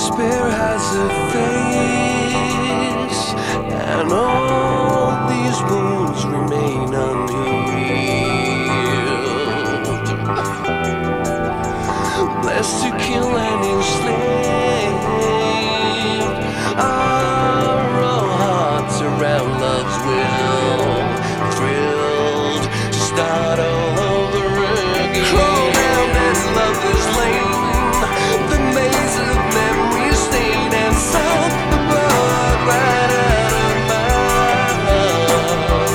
Despair has a face, and all these wounds remain unhealed. Blessed to kill and enslave are all hearts around love's will, thrilled to start all over again. Crawl down that lover's lane, the maze of memories stained, and suck the blood right out of my heart.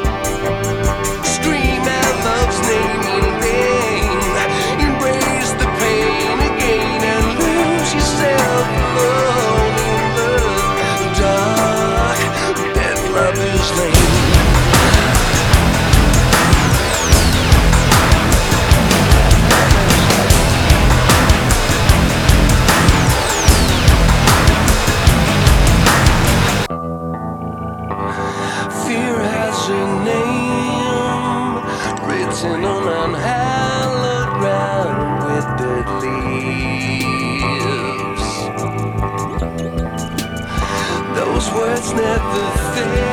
Scream out love's name in vain, embrace the pain again, and lose yourself alone in the dark, that lover's lane. Fear has a name written on unhallowed ground with dead leaves. Those words never fail.